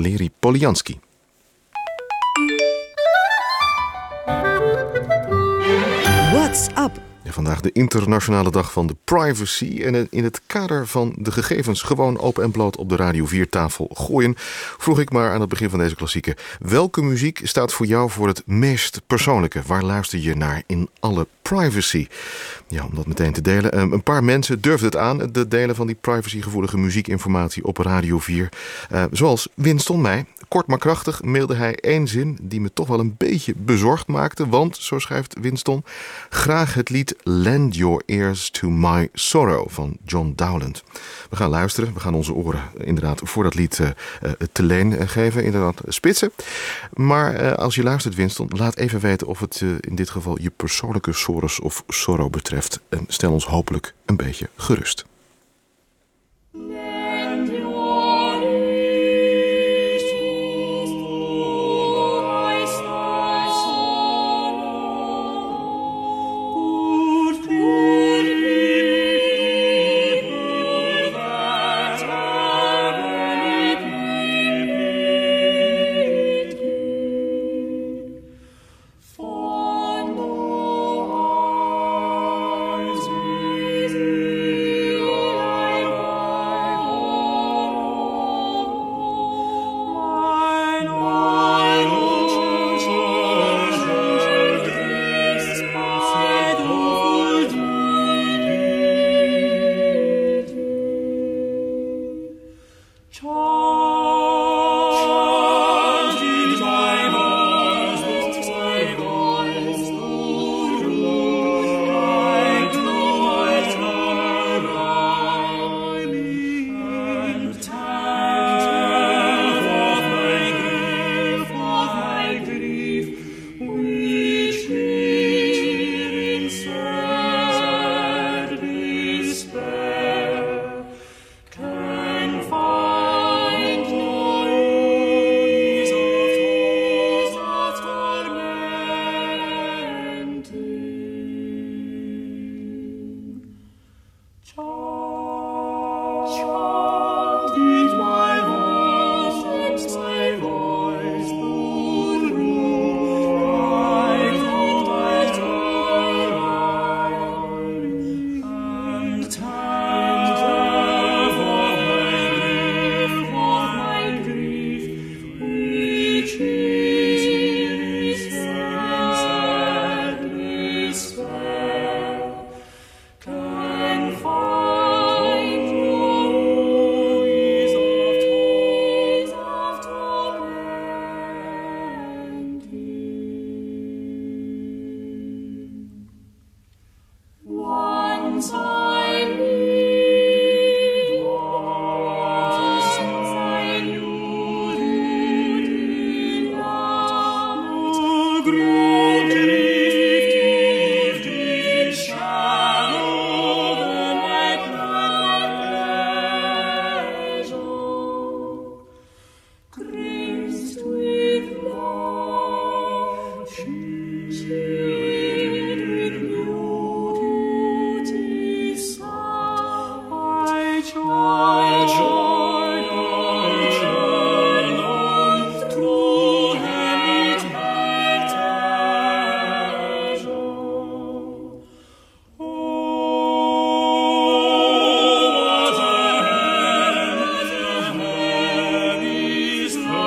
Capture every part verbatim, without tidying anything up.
Valeri Polyansky. What's up? Vandaag de internationale dag van de privacy. En in het kader van de gegevens gewoon open en bloot op de Radio vier tafel gooien, vroeg ik maar aan het begin van deze klassieker: welke muziek staat voor jou voor het meest persoonlijke? Waar luister je naar in alle privacy? Ja, om dat meteen te delen. Een paar mensen durfden het aan, het delen van die privacygevoelige muziekinformatie op Radio vier. Uh, zoals Winston mij. Kort maar krachtig mailde hij één zin die me toch wel een beetje bezorgd maakte. Want, zo schrijft Winston, graag het lied Lend Your Ears to My Sorrow van John Dowland. We gaan luisteren. We gaan onze oren inderdaad voor dat lied uh, uh, te leen geven. Inderdaad spitsen. Maar uh, als je luistert, Winston, laat even weten of het uh, in dit geval je persoonlijke sores of sorrow betreft. En stel ons hopelijk een beetje gerust. Is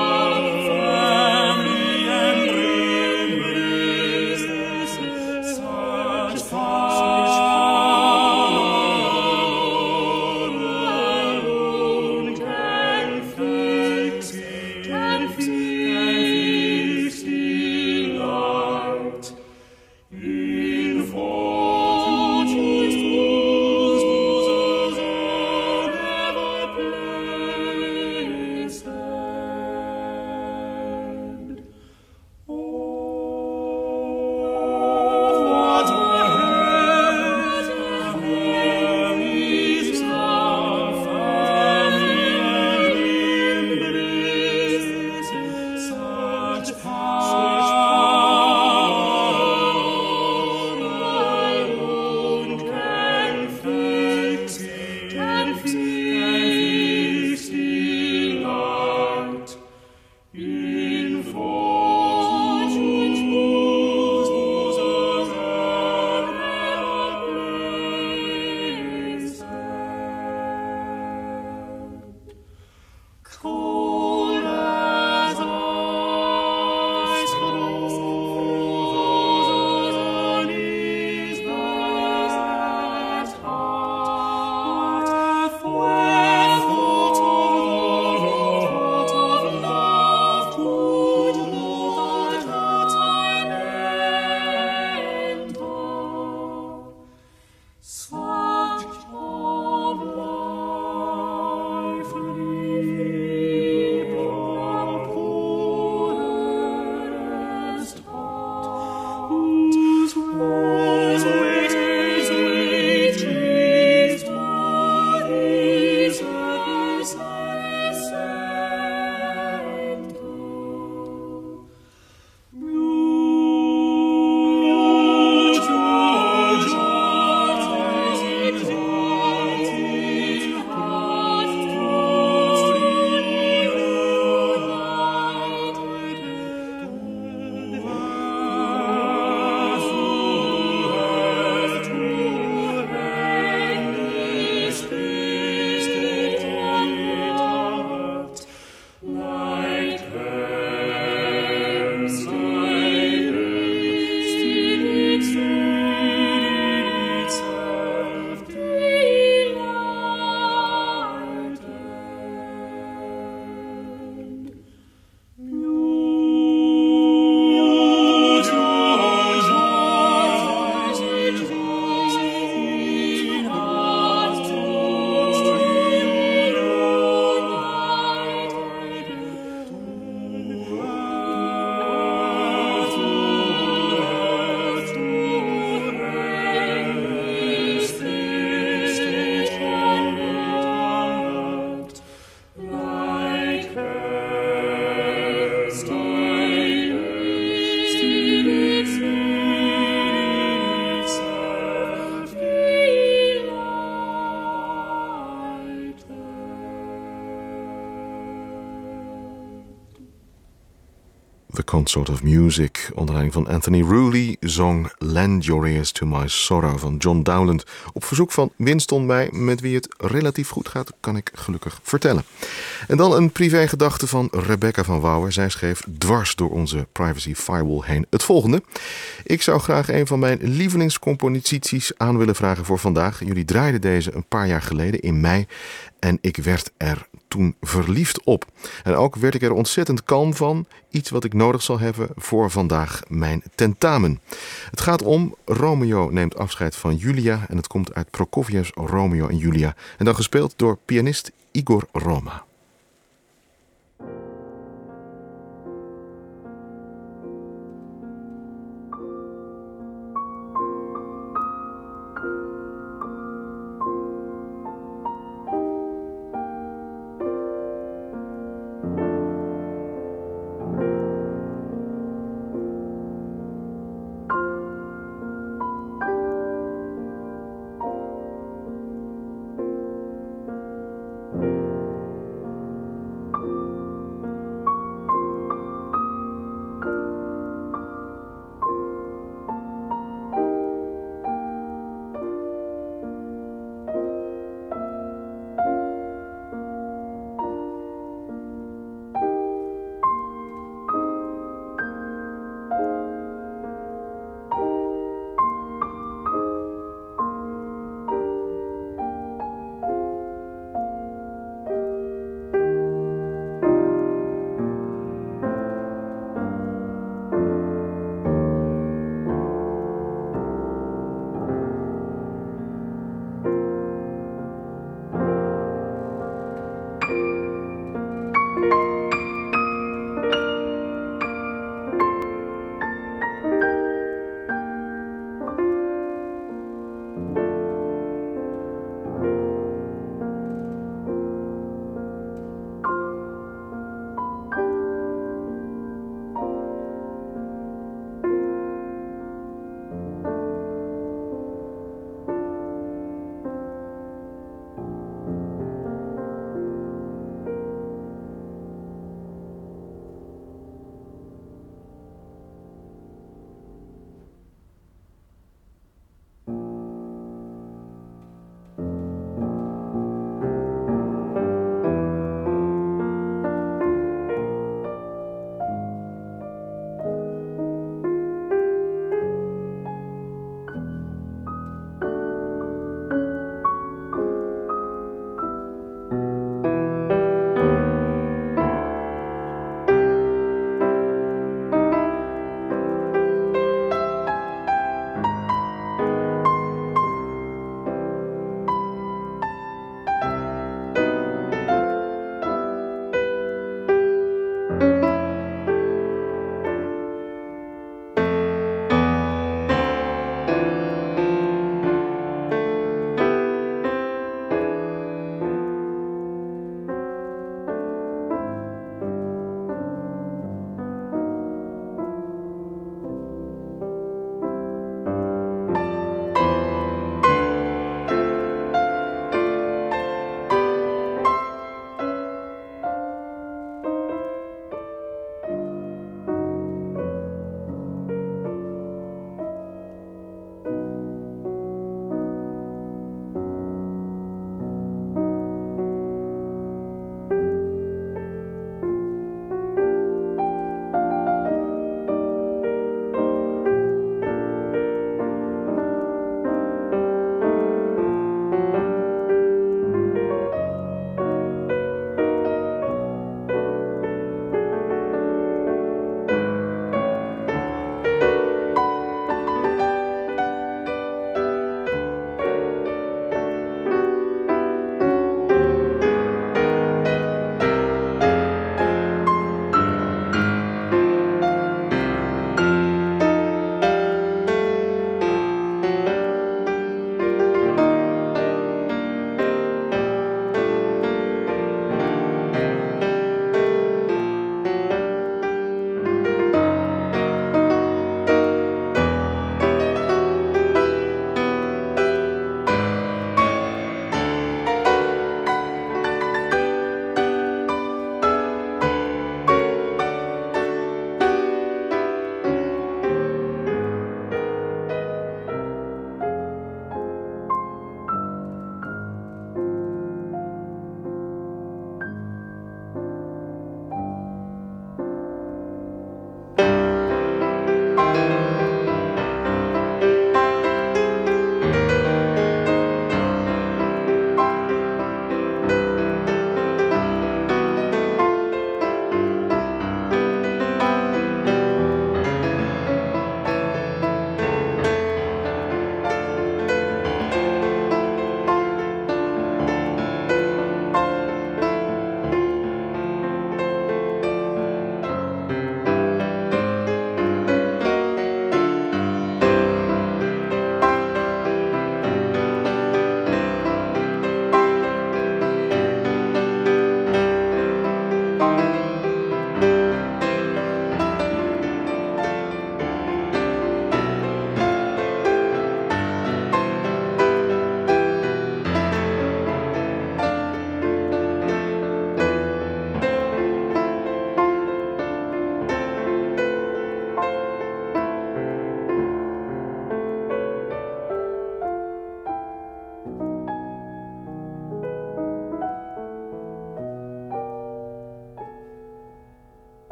The Consort of Music, onder leiding van Anthony Rooley, zong Lend Your Ears to My Sorrow van John Dowland. Op verzoek van Winston Meij, met wie het relatief goed gaat, kan ik gelukkig vertellen. En dan een privégedachte van Rebecca van Wouwer. Zij schreef dwars door onze privacy firewall heen het volgende. Ik zou graag een van mijn lievelingscomposities aan willen vragen voor vandaag. Jullie draaiden deze een paar jaar geleden in mei en ik werd er toen verliefd op. En ook werd ik er ontzettend kalm van. Iets wat ik nodig zal hebben voor vandaag mijn tentamen. Het gaat om Romeo neemt afscheid van Julia. En het komt uit Prokofiev's Romeo en Julia. En dan gespeeld door pianist Igor Roma.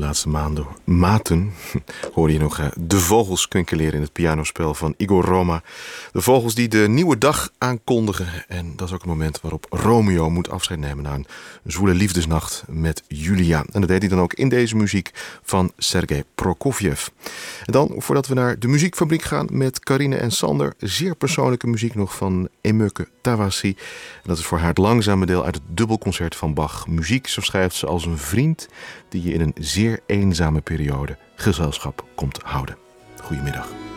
laatste maanden, maten hoorde je nog uh, de vogels kwinkelen in het pianospel van Igor Roma. De vogels die de nieuwe dag aankondigen. En dat is ook het moment waarop Romeo moet afscheid nemen na een zwoele liefdesnacht met Julia. En dat deed hij dan ook in deze muziek van Sergei Prokofjev. En dan, voordat we naar de muziekfabriek gaan met Carine en Sander, zeer persoonlijke muziek nog van Emeuke Tawassi. En dat is voor haar het langzame deel uit het dubbelconcert van Bach. Muziek, zo schrijft ze, als een vriend die je in een zeer eenzame periode gezelschap komt houden. Goedemiddag.